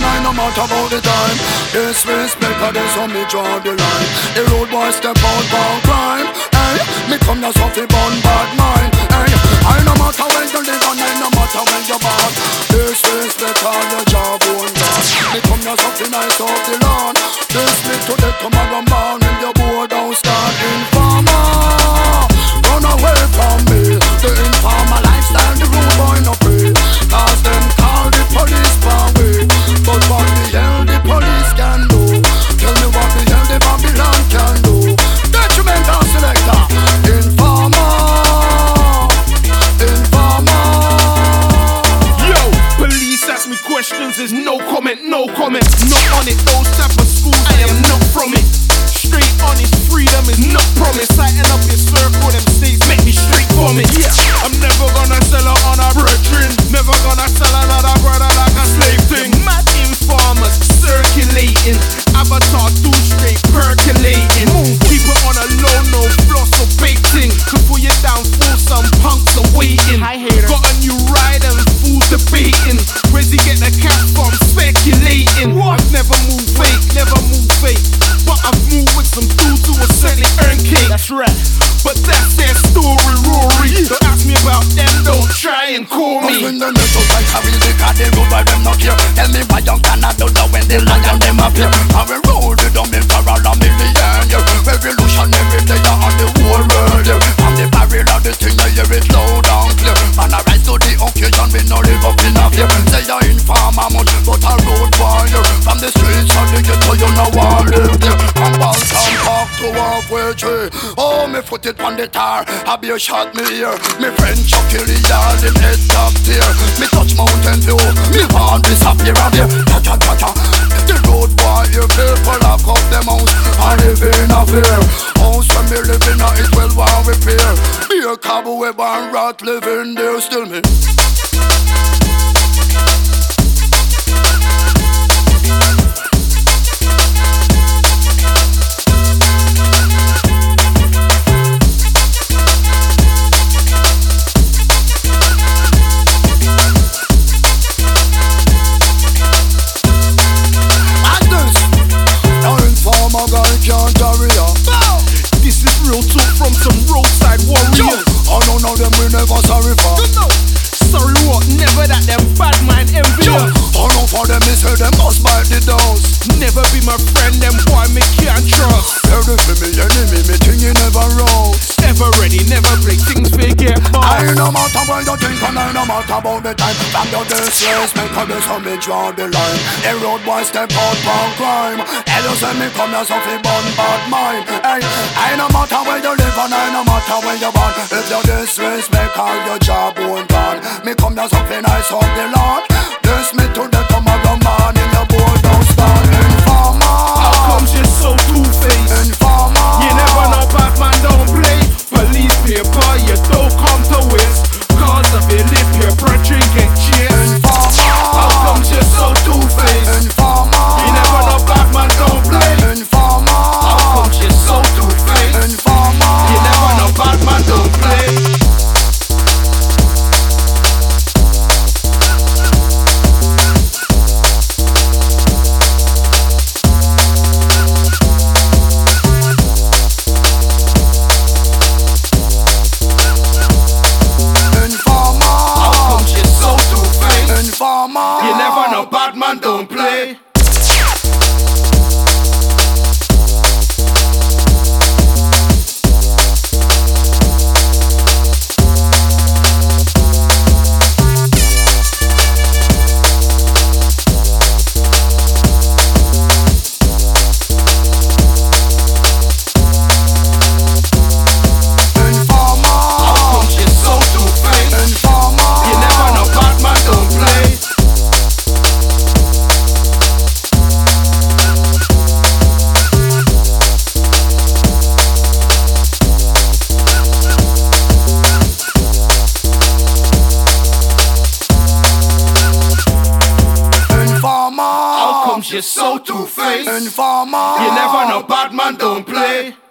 I no matter about the time. Disrespect, there's how me draw the line. The road boy step out for crime. Hey, me come to suffer bun bad mind. Hey, I no matter when you live and I no matter when you born. Disrespect all your job won't last. Me come to suffer nice off the lawn. This me to the tomorrow morning. Your board don't start informer. Run away from me. The informer lifestyle, the road boy no free. Cause them call the police for we. But what the hell the police can do? Tell me what the hell the Babylon can do. Detrimental selector. Informer. Informer. Yo, police ask me questions, there's no comment, no comment. Not on it, those type of schools, I am not from it. Straight honest freedom is not promised. Sighting up your circle, them states make me straight from it. Yeah, I'm never gonna sell her on a brethren. Never gonna sell another brother like a slave thing. Mad informers circulating. Avatar too straight percolating. Keep it on a low, no floss or baiting. Could pull you down full, some punks are waiting. Got a new ride and fool debating. Where's he get the cap from? Speculating. I've never moved fake, never moved fake. But I've moved with some dudes who will certainly earn cake. That's right. But that's their story, Rory. Don't ask me about them, don't try and call me. When the little guys have been sick, they go by them not here. Tell me why you cannot do that when the lion them appear. I will roll the dumb in for all a million years. Revolutionary day on the whole world. From the barrel of the thing, I hear it loud and clear. Man, I rise to the occasion, we no live up in a fear. Say you're informer much, but a road warrior. From the streets of the ghetto, you know I live there. From Balkan Park to halfway tree. Oh, me foot it on the tar, I be a shot me here. Me friend Chucky the yard in head top tier. Me touch Mountain View, me hand disappear and there. Cha-cha-cha-cha. The road boy, you people lock up them house and live in a fear. House when me live in a it well one repair. Be a cobweb and rat living there still me. This is real talk from some roadside warriors. Oh no, them we never sorry for. Sorry what? Never that them bad mind envious. Oh no, for them is them must bite the dust. Never be my friend, them boy me can't trust. Ready for me enemy, me thing you never rose. Ever ready, never play things we get boss. I no matter when you think and I no matter about the time. From your disrespect, cause this how me draw the line. A road boy step out for crime. Hell you say me come here so fi bun bad mind. Hey, I no matter where you live and I no matter where you born. If you disrespect all your job won't gone. Me come here so fi nice of the Lord. This me to the tomorrow morning. Your boy don't start. Informer. How comes you so two-faced? Informer. You never know Batman don't play. Police paper, you don't come to waste. Cause of your lip, your brethren get chased. How comes you so two-faced? Informer. You never know Batman don't play. Informer. How comes you so two-faced? Informer. You never know Batman don't play. Informer. You never know Batman don't play. You're so two-faced. Informer. You never know Batman don't play.